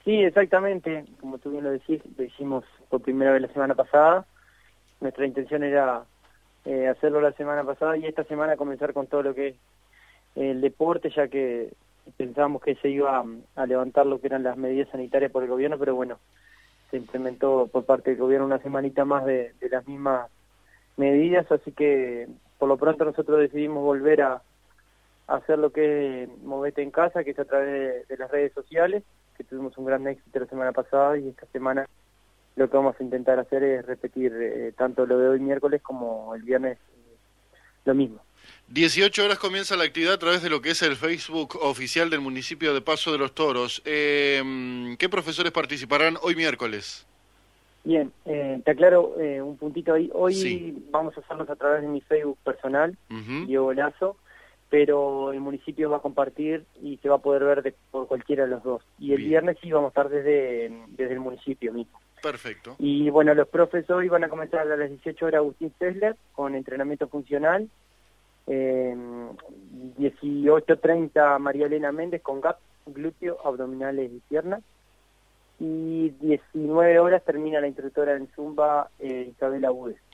Sí, exactamente, como tú bien lo decís, lo hicimos por primera vez la semana pasada. Nuestra intención era hacerlo la semana pasada y esta semana comenzar con todo lo que es el deporte, ya que pensábamos que se iba a levantar lo que eran las medidas sanitarias por el gobierno, pero bueno, se implementó por parte del gobierno una semanita más de las mismas medidas, así que por lo pronto nosotros decidimos volver a hacer lo que es Movete en Casa, que es a través de las redes sociales, que tuvimos un gran éxito la semana pasada, y esta semana lo que vamos a intentar hacer es repetir tanto lo de hoy miércoles como el viernes lo mismo. 18 horas comienza la actividad a través de lo que es el Facebook oficial del municipio de Paso de los Toros. ¿Qué profesores participarán hoy miércoles? Bien, te aclaro un puntito ahí. Sí. Hoy vamos a hacerlos a través de mi Facebook personal, Ujú. Diego Lazo, pero el municipio va a compartir y se va a poder ver por cualquiera de los dos. Y el Bien, viernes sí vamos a estar desde el municipio mismo. perfecto. Y bueno, los profes hoy van a comenzar a las 18 horas Agustín Sessler con entrenamiento funcional. 18:30 María Elena Méndez con GAP, glúteo, abdominales y piernas. Y 19 horas termina la instructora en Zumba, Isabela Budes.